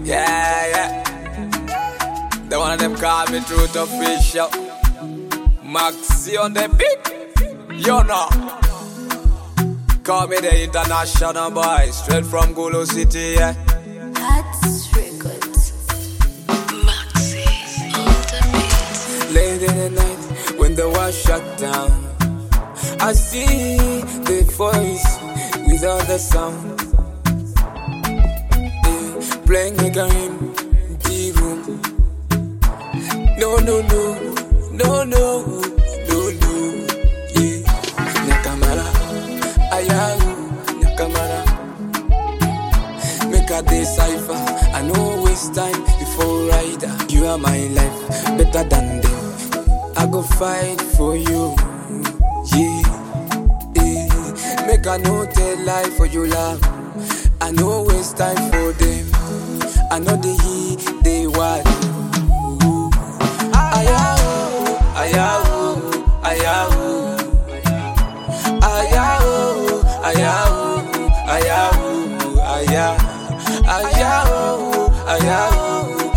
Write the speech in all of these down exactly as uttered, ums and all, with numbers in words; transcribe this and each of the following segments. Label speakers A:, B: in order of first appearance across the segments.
A: Yeah, yeah. The one of them call me Truth Official. Maxi on the beat. You know. Call me the international boy. Straight from Gulu City, yeah.
B: That's Records. Maxi on the beat.
A: Late in the night when the world shut down, I see the voice without the sound. Yeah, playing a game in the room. No, no, no, no, no, no, no. Yeah, Nakamara, ayahu, Nakamara. Make a decipher, I know waste time before rider. You are my life, better than them. I go fight for you. Yeah, yeah. Make a no tell lie for your love. I know waste time for them. I know they hear, they want. Ayahu, ayahu, ayahu, ayahu, ayahu, ayahu, ayahu, ayahu, ayahu,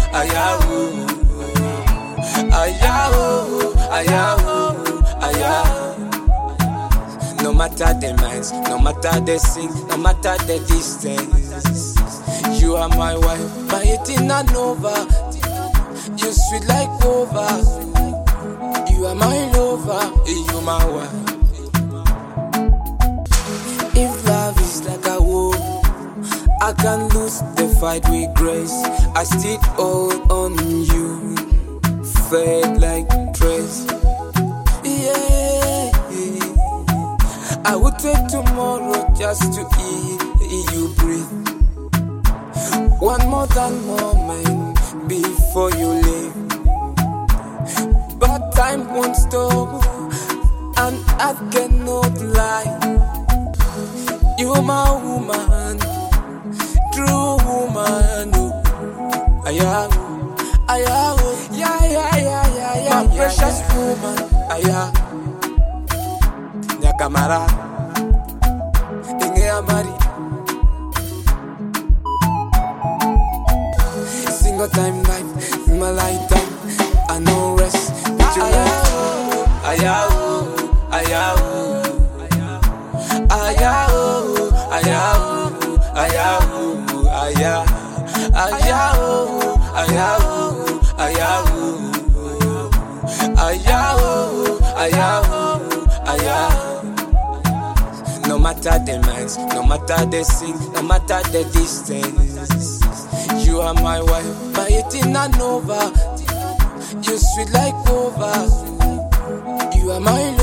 A: ayahu, ayahu, ayahu. No matter the minds, no matter the sing, no matter the distance, you are my wife, my eternal nova. You sweet like over. You are my lover, you my wife. If love is like a war, I can lose the fight with grace. I still hold on you, fade like trace. Yeah, I would take tomorrow just to hear you breathe. One more than moment before you leave. But time won't stop, and I cannot lie. You're my woman, true woman. Ayahu, ayahu, yeah, yeah, yeah, yeah, yeah. My precious woman, ayahu. Nyakamara, inge amari. Single time life, in my lifetime, I know rest. But you ayahu, ayahu, ayahu, ayahu, ayahu, ayahu, ayahu, ayahu, ayahu, ayahu, ayahu, ayahu. No matter the minds, no matter the sing, no matter the distance, you are my wife, my eternal nova. You sweet like over. You are my